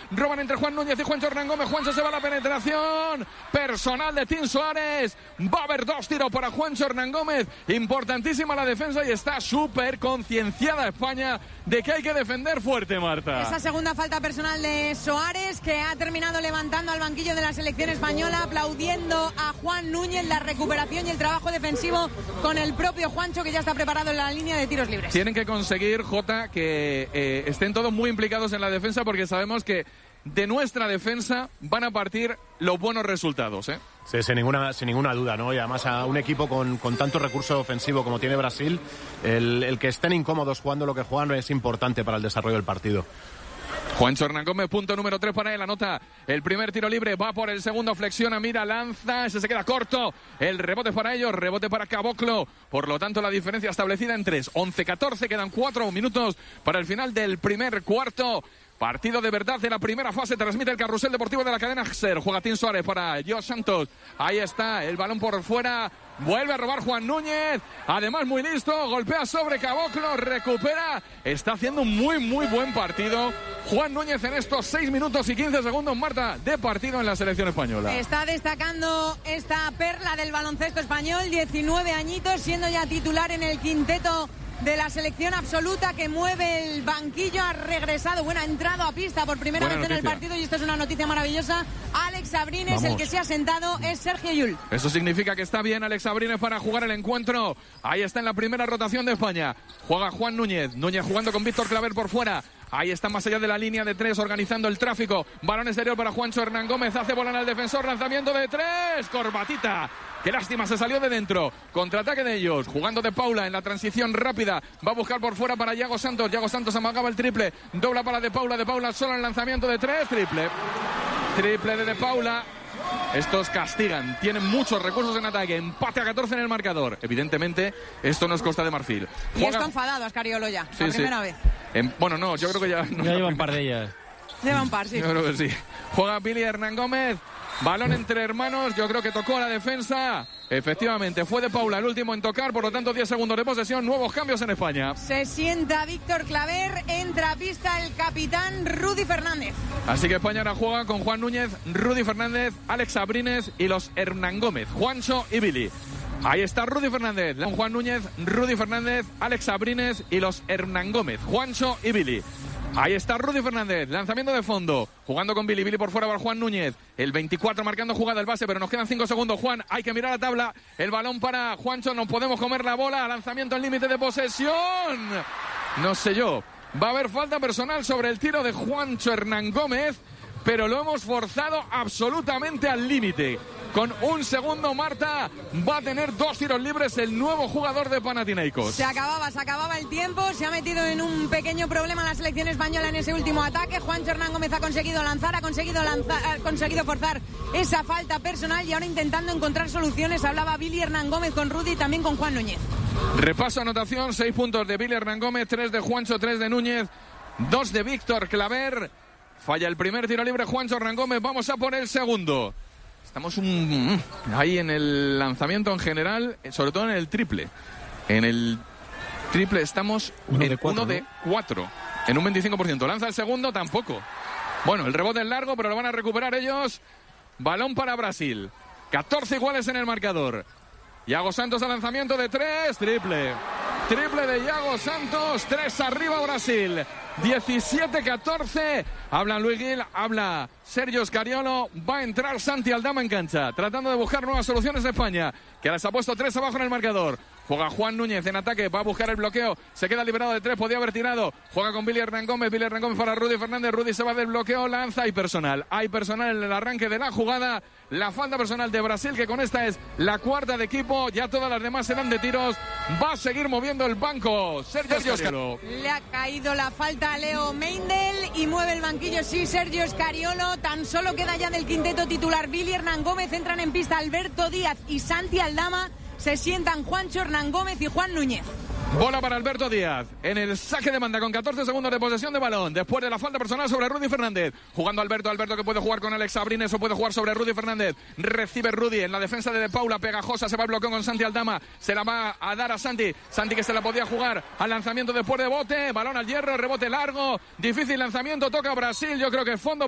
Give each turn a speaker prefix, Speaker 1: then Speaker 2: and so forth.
Speaker 1: roban entre Juan Núñez y Juancho Hernán Gómez. Juancho se va a la penetración personal de Tim Suárez. Va a haber 2 tiros para Juancho Hernán Gómez. Importantísima la defensa y está súper concienciada España de que hay que defender fuerte, Marta.
Speaker 2: Esa segunda falta personal de Suárez, que ha terminado levantando al banquillo de la selección española, aplaudiendo a Juan Núñez la recuperación y el trabajo defensivo con el propio Juancho, que ya está preparado en la línea de tiros libres.
Speaker 1: Tienen que conseguir, Jota, que estén todos muy implicados en la defensa, porque sabemos que de nuestra defensa van a partir los buenos resultados, ¿eh?
Speaker 3: Sí, sin ninguna duda, ¿no? Y además a un equipo con tanto recurso ofensivo como tiene Brasil, el que estén incómodos jugando lo que juegan es importante para el desarrollo del partido.
Speaker 1: Juancho Hernán Gómez, punto número 3 para él, anota el primer tiro libre, va por el segundo, flexiona, mira, lanza, ese se queda corto, el rebote para ellos, rebote para Caboclo, por lo tanto la diferencia establecida en 3, 11-14, quedan 4 minutos para el final del primer cuarto. Partido de verdad de la primera fase, transmite el carrusel deportivo de la cadena SER. Juega Tim Suárez para Josh Santos. Ahí está, el balón por fuera. Vuelve a robar Juan Núñez. Además, muy listo. Golpea sobre Caboclo. Recupera. Está haciendo un muy buen partido Juan Núñez en estos 6 minutos y 15 segundos, Marta, de partido en la selección española.
Speaker 2: Está destacando esta perla del baloncesto español. 19 añitos, siendo ya titular en el quinteto de la selección absoluta, que mueve el banquillo. Ha regresado, ha entrado a pista por primera vez en el partido, y esto es una noticia maravillosa. Alex Abrines, el que se ha sentado es Sergio Llull.
Speaker 1: Eso significa que está bien Alex Abrines para jugar el encuentro. Ahí está en la primera rotación de España. Juega Juan Núñez. Núñez jugando con Víctor Claver por fuera. Ahí está más allá de la línea de 3, organizando el tráfico. Balón exterior para Juancho Hernán Gómez. Hace volar al defensor. Lanzamiento de 3. Corbatita. Qué lástima, se salió de dentro. Contraataque de ellos. Jugando de Paula en la transición rápida. Va a buscar por fuera para Yago Santos. Yago Santos amagaba el triple. Dobla para De Paula. De Paula solo en lanzamiento de 3. Triple. Triple de Paula. Estos castigan, tienen muchos recursos en ataque. Empate a 14 en el marcador. Evidentemente, esto no es Costa de Marfil.
Speaker 2: Y está enfadado Ascariolo ya, la primera vez.
Speaker 1: Bueno, no, yo creo que ya... No,
Speaker 4: ya lleva un par de ellas.
Speaker 2: Lleva un par, sí.
Speaker 1: Yo creo que sí. Juega Billy Hernán Gómez. Balón entre hermanos, yo creo que tocó a la defensa. Efectivamente, fue De Paula el último en tocar, por lo tanto 10 segundos de posesión, nuevos cambios en España.
Speaker 2: Se sienta Víctor Claver, entra a pista el capitán Rudy Fernández.
Speaker 1: Así que España ahora juega con Juan Núñez, Rudy Fernández, Alex Abrines y los Hernán Gómez, Juancho y Billy. Ahí está Rudy Fernández, con Juan Núñez, Rudy Fernández, Alex Abrines y los Hernán Gómez, Juancho y Billy. Ahí está Rudy Fernández, lanzamiento de fondo, jugando con Billy, Billy por fuera para Juan Núñez, el 24 marcando jugada el base, pero nos quedan 5 segundos, Juan, hay que mirar la tabla, el balón para Juancho, no podemos comer la bola, lanzamiento al límite de posesión, no sé yo, va a haber falta personal sobre el tiro de Juancho Hernán Gómez, pero lo hemos forzado absolutamente al límite. Con un segundo, Marta, va a tener 2 tiros libres el nuevo jugador de Panathinaikos.
Speaker 2: Se acababa el tiempo, se ha metido en un pequeño problema la selección española en ese último ataque. Juancho Hernán Gómez ha conseguido lanzar, ha conseguido forzar esa falta personal, y ahora intentando encontrar soluciones. Hablaba Billy Hernán Gómez con Rudy y también con Juan Núñez.
Speaker 1: Repaso anotación, 6 puntos de Billy Hernán Gómez, 3 de Juancho, 3 de Núñez, 2 de Víctor Claver. Falla el primer tiro libre Juancho Hernán Gómez, vamos a por el segundo. Estamos ahí en el lanzamiento en general, sobre todo en el triple. En el triple estamos en 1 de 4, en un 25%. Lanza el segundo, tampoco. Bueno, el rebote es largo, pero lo van a recuperar ellos. Balón para Brasil. 14 iguales en el marcador. Yago Santos al lanzamiento de 3, triple. Triple de Yago Santos, 3 arriba Brasil. 17-14. Habla Luis Gil, habla Sergio Scariolo. Va a entrar Santi Aldama en cancha, tratando de buscar nuevas soluciones de España, que ahora se ha puesto 3 abajo en el marcador. Juega Juan Núñez en ataque, va a buscar el bloqueo, se queda liberado de 3, podía haber tirado. Juega con Billy Hernán Gómez para Rudy Fernández. Rudy se va del bloqueo, lanza, hay personal en el arranque de la jugada. La falta personal de Brasil, que con esta es la 4ª de equipo, ya todas las demás serán de tiros. Va a seguir moviendo el banco Sergio Scariolo.
Speaker 2: Le ha caído la falta a Leo Meindel y mueve el banquillo, sí, Sergio Scariolo. Tan solo queda ya del quinteto titular Billy Hernán Gómez, entran en pista Alberto Díaz y Santi Aldama. Se sientan Juancho Hernán Gómez y Juan Núñez.
Speaker 1: Bola para Alberto Díaz en el saque de banda con 14 segundos de posesión de balón. Después de la falta personal sobre Rudy Fernández. Jugando Alberto que puede jugar con Alex Abrines o puede jugar sobre Rudy Fernández. Recibe Rudy en la defensa de Paula. Pegajosa, se va el bloqueo con Santi Aldama. Se la va a dar a Santi. Santi, que se la podía jugar al lanzamiento después de bote. Balón al hierro, rebote largo. Difícil lanzamiento, toca Brasil. Yo creo que fondo